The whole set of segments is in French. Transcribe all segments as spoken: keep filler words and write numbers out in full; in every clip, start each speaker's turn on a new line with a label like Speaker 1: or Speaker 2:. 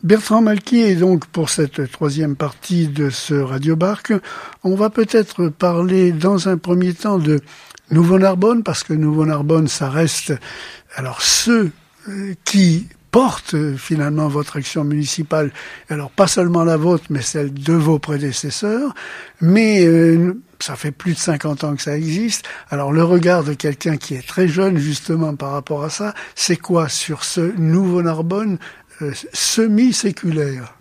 Speaker 1: Bertrand Malquier, donc pour cette troisième partie de ce Radio Barque, on va peut-être parler dans un premier temps de Nouveau-Narbonne, parce que Nouveau-Narbonne, ça reste alors ceux qui portent finalement votre action municipale, alors pas seulement la vôtre, mais celle de vos prédécesseurs, mais euh, ça fait plus de cinquante ans que ça existe. Alors le regard de quelqu'un qui est très jeune justement par rapport à ça, c'est quoi sur ce Nouveau-Narbonne euh, semi-séculaire?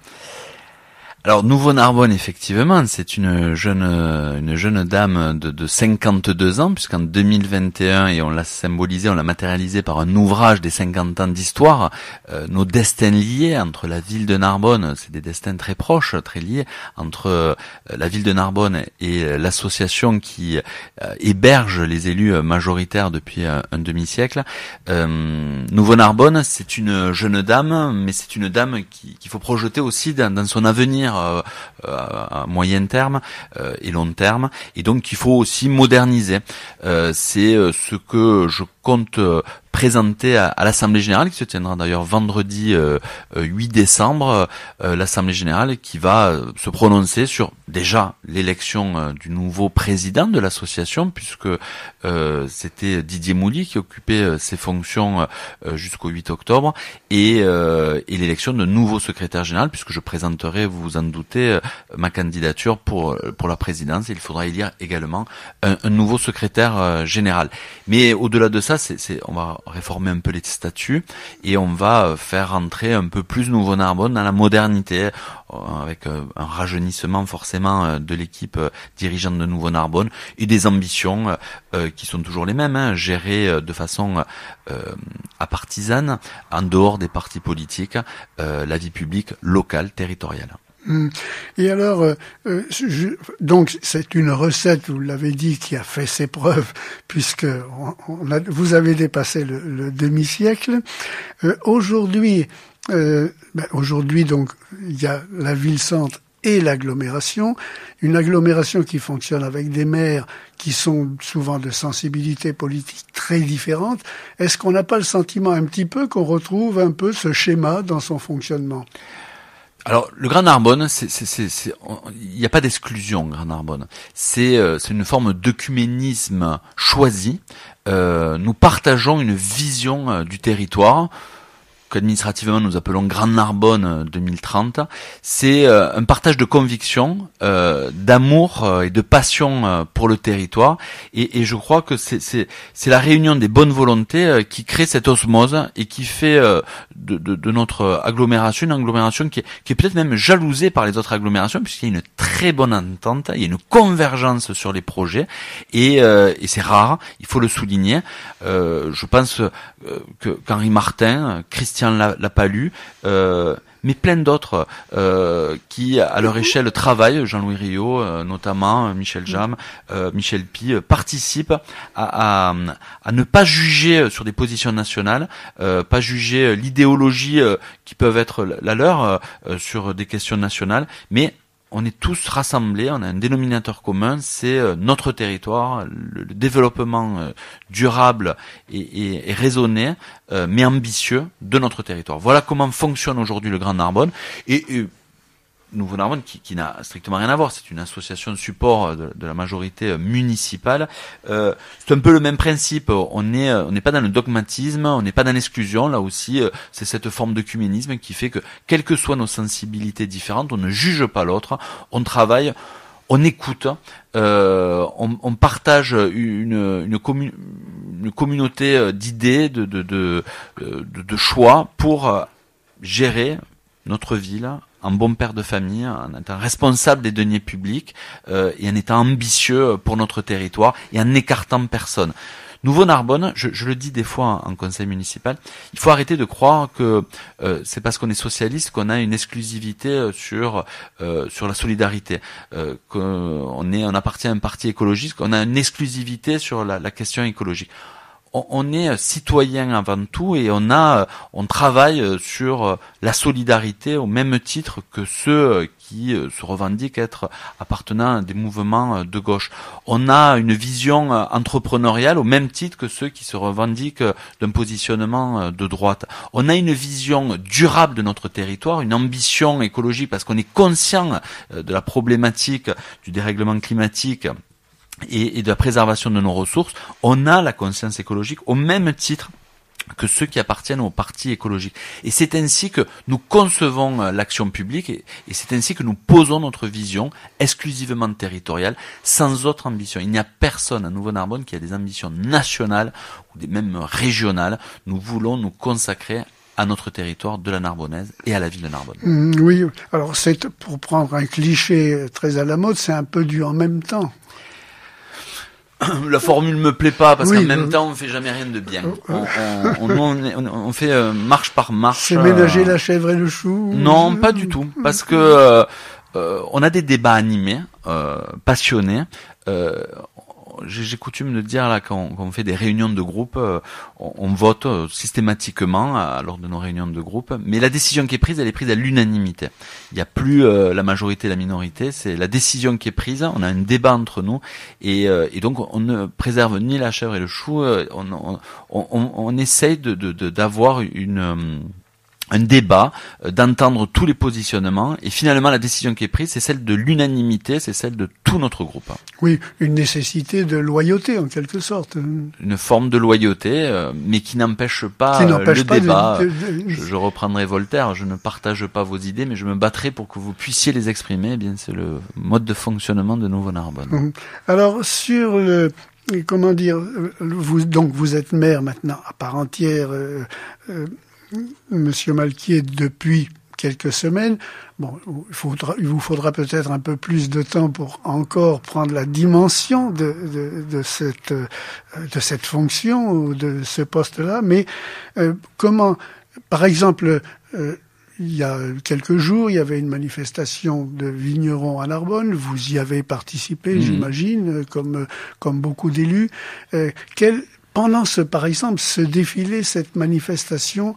Speaker 2: Alors Nouveau-Narbonne, effectivement, c'est une jeune une jeune dame de, de cinquante-deux ans, puisqu'en deux mille vingt et un, et on l'a symbolisé, on l'a matérialisé par un ouvrage des cinquante ans d'histoire, euh, nos destins liés entre la ville de Narbonne, c'est des destins très proches, très liés, entre euh, la ville de Narbonne et l'association qui euh, héberge les élus majoritaires depuis euh, un demi-siècle. Euh, Nouveau-Narbonne, c'est une jeune dame, mais c'est une dame qui, qu'il faut projeter aussi dans, dans son avenir Euh, à moyen terme euh, et long terme, et donc il faut aussi moderniser. Euh, c'est euh, ce que je compte euh, présenter à, à l'Assemblée Générale, qui se tiendra d'ailleurs vendredi euh, huit décembre, euh, l'Assemblée Générale qui va euh, se prononcer sur déjà l'élection euh, du nouveau président de l'association, puisque euh, c'était Didier Mouly qui occupait euh, ses fonctions euh, jusqu'au huit octobre, et, euh, et l'élection de nouveau secrétaire général, puisque je présenterai, vous vous en doutez, euh, ma candidature pour pour la présidence. Il faudra élire également un, un nouveau secrétaire euh, général. Mais au-delà de ça, c'est, c'est on va réformer un peu les statuts et on va faire rentrer un peu plus Nouveau-Narbonne dans la modernité, avec un rajeunissement forcément de l'équipe dirigeante de Nouveau-Narbonne et des ambitions euh, qui sont toujours les mêmes, hein, gérées de façon euh, apartisane, en dehors des partis politiques, euh, la vie publique locale, territoriale.
Speaker 1: Et alors, euh, je, donc c'est une recette, vous l'avez dit, qui a fait ses preuves, puisque on, on a, vous avez dépassé le, le demi-siècle. Euh, aujourd'hui, euh, ben aujourd'hui donc il y a la ville-centre et l'agglomération, une agglomération qui fonctionne avec des maires qui sont souvent de sensibilités politiques très différentes. Est-ce qu'on n'a pas le sentiment un petit peu qu'on retrouve un peu ce schéma dans son fonctionnement ?
Speaker 2: Alors, le Grand Narbonne, c'est, c'est, c'est, c'est, il n'y a pas d'exclusion, Grand Narbonne. C'est, euh, c'est une forme d'œcuménisme choisi. Euh, nous partageons une vision euh, du territoire, qu'administrativement nous appelons Grand Narbonne deux mille trente. C'est euh, un partage de convictions, euh, d'amour euh, et de passion euh, pour le territoire. Et, et je crois que c'est, c'est, c'est la réunion des bonnes volontés euh, qui crée cette osmose et qui fait euh, de, de, de notre agglomération une agglomération qui est, qui est peut-être même jalousée par les autres agglomérations, puisqu'il y a une très bonne entente, il y a une convergence sur les projets, et, euh, et c'est rare, il faut le souligner. Euh, je pense euh, que, qu'Henri Martin, Christian Lapalu, euh, mais plein d'autres euh, qui, à leur échelle, travaillent, Jean-Louis Riot euh, notamment, Michel Jam, euh, Michel Pi, euh, participent à, à, à ne pas juger sur des positions nationales, euh, pas juger l'idéologie euh, qui peuvent être la leur euh, sur des questions nationales, mais on est tous rassemblés, on a un dénominateur commun, c'est euh, notre territoire, le, le développement euh, durable et, et, et raisonné, euh, mais ambitieux de notre territoire. Voilà comment fonctionne aujourd'hui le Grand Narbonne. Et, et Nouveau Narbonne, qui, qui n'a strictement rien à voir, c'est une association de support de, de la majorité municipale. Euh, c'est un peu le même principe. On est, on n'est pas dans le dogmatisme, on n'est pas dans l'exclusion. Là aussi, c'est cette forme d'œcuménisme qui fait que, quelles que soient nos sensibilités différentes, on ne juge pas l'autre, on travaille, on écoute, euh, on, on partage une, une, commun, une communauté d'idées, de, de, de, de, de choix pour gérer notre ville en bon père de famille, en étant responsable des deniers publics euh, et en étant ambitieux pour notre territoire et en écartant personne. Nouveau-Narbonne, je, je le dis des fois en, en conseil municipal, il faut arrêter de croire que euh, c'est parce qu'on est socialiste qu'on a une exclusivité sur euh, sur la solidarité, euh, qu'on est on appartient à un parti écologiste, qu'on a une exclusivité sur la, la question écologique. On est citoyen avant tout et on a, on travaille sur la solidarité au même titre que ceux qui euh, se revendiquent être appartenant à des mouvements de gauche. On a une vision entrepreneuriale au même titre que ceux qui se revendiquent d'un positionnement de droite. On a une vision durable de notre territoire, une ambition écologique parce qu'on est conscient de la problématique du dérèglement climatique et, et de la préservation de nos ressources. On a la conscience écologique au même titre que ceux qui appartiennent aux partis écologiques. Et c'est ainsi que nous concevons l'action publique et, et c'est ainsi que nous posons notre vision exclusivement territoriale, sans autre ambition. Il n'y a personne à Nouveau-Narbonne qui a des ambitions nationales ou des même régionales. Nous voulons nous consacrer à notre territoire de la Narbonnaise et à la ville de Narbonne.
Speaker 1: Mmh, oui, alors c'est, pour prendre un cliché très à la mode, c'est un peu du en même temps.
Speaker 2: La formule me plaît pas parce
Speaker 1: oui,
Speaker 2: qu'en même
Speaker 1: euh,
Speaker 2: temps on fait jamais rien de bien. On, on, on, on, on fait euh, marche par marche.
Speaker 1: C'est ménager euh... la chèvre et le chou.
Speaker 2: Non, pas du tout, parce que euh, euh, on a des débats animés, euh, passionnés. Euh, J'ai, j'ai coutume de dire là quand, quand on fait des réunions de groupe, euh, on, on vote euh, systématiquement à, lors de nos réunions de groupe, mais la décision qui est prise, elle est prise à l'unanimité. Il n'y a plus euh, la majorité et la minorité, c'est la décision qui est prise. On a un débat entre nous et, euh, et donc on ne préserve ni la chèvre et le chou. Euh, on, on, on, on essaye de, de, de d'avoir une euh, un débat, euh, d'entendre tous les positionnements, et finalement la décision qui est prise, c'est celle de l'unanimité, c'est celle de tout notre groupe.
Speaker 1: Oui, une nécessité de loyauté en quelque sorte.
Speaker 2: Une forme de loyauté, euh, mais qui n'empêche pas
Speaker 1: qui n'empêche
Speaker 2: le
Speaker 1: pas
Speaker 2: débat.
Speaker 1: De, de, de...
Speaker 2: Je, je reprendrai Voltaire, je ne partage pas vos idées, mais je me battrai pour que vous puissiez les exprimer. Eh bien, c'est le mode de fonctionnement de Nouveau-Narbonne.
Speaker 1: Mmh. Alors, sur le... Comment dire, vous, donc vous êtes maire maintenant à part entière, euh, euh, Monsieur Malquier, depuis quelques semaines. Bon, il, faudra, il vous faudra peut-être un peu plus de temps pour encore prendre la dimension de, de, de cette de cette fonction ou de ce poste-là. Mais euh, comment, par exemple, euh, il y a quelques jours, il y avait une manifestation de vignerons à Narbonne. Vous y avez participé, mmh. j'imagine, comme comme beaucoup d'élus. Euh, quel Pendant ce, par exemple, ce défilé, cette manifestation,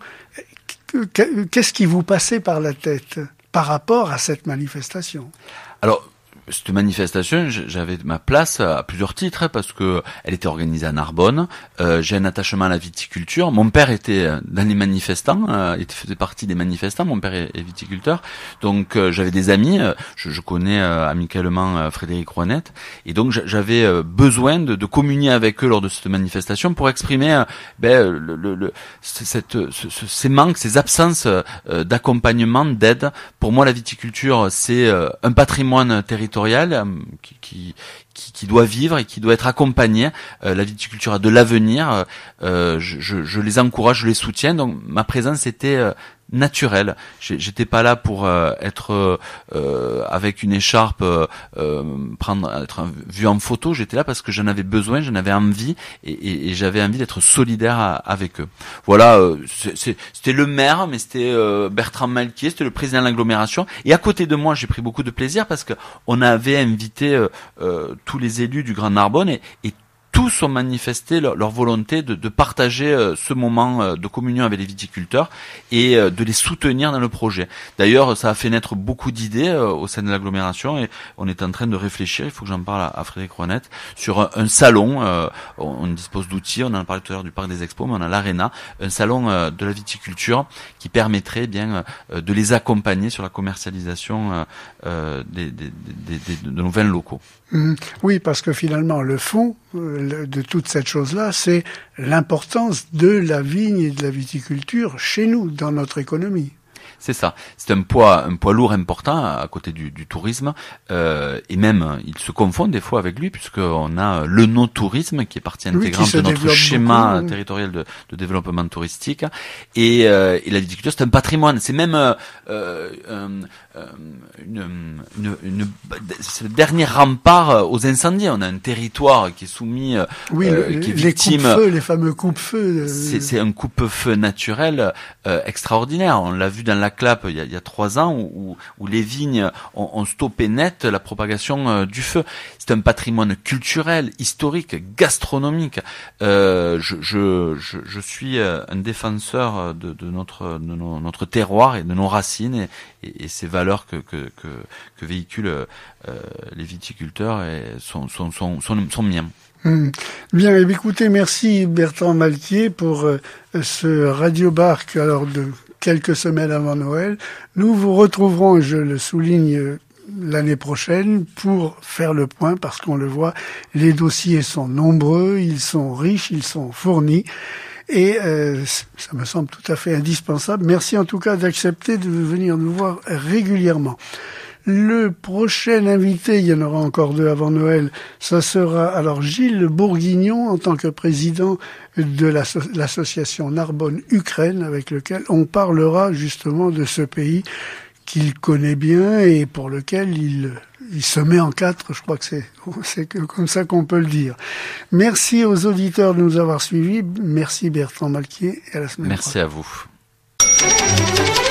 Speaker 1: qu'est-ce qui vous passait par la tête par rapport à cette manifestation ?
Speaker 2: Alors, cette manifestation, j'avais ma place à plusieurs titres parce que elle était organisée à Narbonne. Euh, j'ai un attachement à la viticulture. Mon père était dans les manifestants, euh, il faisait partie des manifestants. Mon père est, est viticulteur, donc euh, j'avais des amis. Je, je connais euh, amicalement euh, Frédéric Rouennette, et donc j'avais euh, besoin de, de communier avec eux lors de cette manifestation pour exprimer euh, ben, le, le, le, cette, ce, ce, ces manques, ces absences euh, d'accompagnement, d'aide. Pour moi, la viticulture, c'est euh, un patrimoine territorial. Qui, qui, qui, qui doit vivre et qui doit être accompagné. Euh, la viticulture a de l'avenir. Euh, je, je, je les encourage, je les soutiens. Donc ma présence était euh, naturelle. J'étais pas là pour euh, être euh, avec une écharpe, euh, prendre, être vu en photo. J'étais là parce que j'en avais besoin, j'en avais envie et, et, et j'avais envie d'être solidaire à, avec eux. Voilà, euh, c'était le maire, mais c'était euh, Bertrand Malquier, c'était le président de l'agglomération. Et à côté de moi, j'ai pris beaucoup de plaisir parce que on avait invité euh, euh, tous les élus du Grand Narbonne et, et tous ont manifesté leur, leur volonté de, de partager euh, ce moment euh, de communion avec les viticulteurs et euh, de les soutenir dans le projet. D'ailleurs, ça a fait naître beaucoup d'idées euh, au sein de l'agglomération et on est en train de réfléchir, il faut que j'en parle à, à Frédéric Rouennette, sur un, un salon, euh, on, on dispose d'outils, on en a parlé tout à l'heure du Parc des Expos, mais on a l'Arena, un salon euh, de la viticulture qui permettrait bien euh, de les accompagner sur la commercialisation euh, des, des, des, des, de nos vins locaux.
Speaker 1: Mmh. Oui, parce que finalement, le fond euh, de toute cette chose-là, c'est l'importance de la vigne et de la viticulture chez nous, dans notre économie.
Speaker 2: C'est ça. C'est un poids, un poids lourd important à côté du, du tourisme, euh, et même il se confond des fois avec lui puisqu'on a le no-tourisme qui est partie intégrante oui, de notre schéma beaucoup. territorial de, de développement touristique. Et, euh, et la viticulture, c'est un patrimoine. C'est même euh, euh, une, une, une, c'est le dernier rempart aux incendies. On a un territoire qui est soumis, euh,
Speaker 1: oui, le,
Speaker 2: qui est
Speaker 1: les
Speaker 2: victime.
Speaker 1: Coupe-feu, les fameux coupe-feux.
Speaker 2: C'est, c'est un coupe-feu naturel euh, extraordinaire. On l'a vu dans la Clappe il y a, il y a trois ans où, où les vignes ont, ont stoppé net la propagation euh, du feu. C'est un patrimoine culturel, historique, gastronomique. Euh, je, je, je, je suis un défenseur de, de notre de nos, notre terroir et de nos racines et, et, et ces valeurs que que que, que véhiculent euh, les viticulteurs et sont sont sont sont, sont miens.
Speaker 1: Mmh. Bien, eh bien, écoutez, merci Bertrand Malquier pour euh, ce Radio-Barque alors de quelques semaines avant Noël. Nous vous retrouverons, je le souligne, euh, l'année prochaine pour faire le point parce qu'on le voit, les dossiers sont nombreux, ils sont riches, ils sont fournis. Et euh, ça me semble tout à fait indispensable. Merci en tout cas d'accepter de venir nous voir régulièrement. Le prochain invité, il y en aura encore deux avant Noël, ça sera alors Gilles Bourguignon en tant que président de l'asso- l'association Narbonne-Ukraine avec lequel on parlera justement de ce pays qu'il connaît bien et pour lequel il, il se met en quatre, je crois que c'est, c'est comme ça qu'on peut le dire. Merci aux auditeurs de nous avoir suivis, merci Bertrand Malquier et à la semaine
Speaker 2: Merci
Speaker 1: prochaine.
Speaker 2: à vous.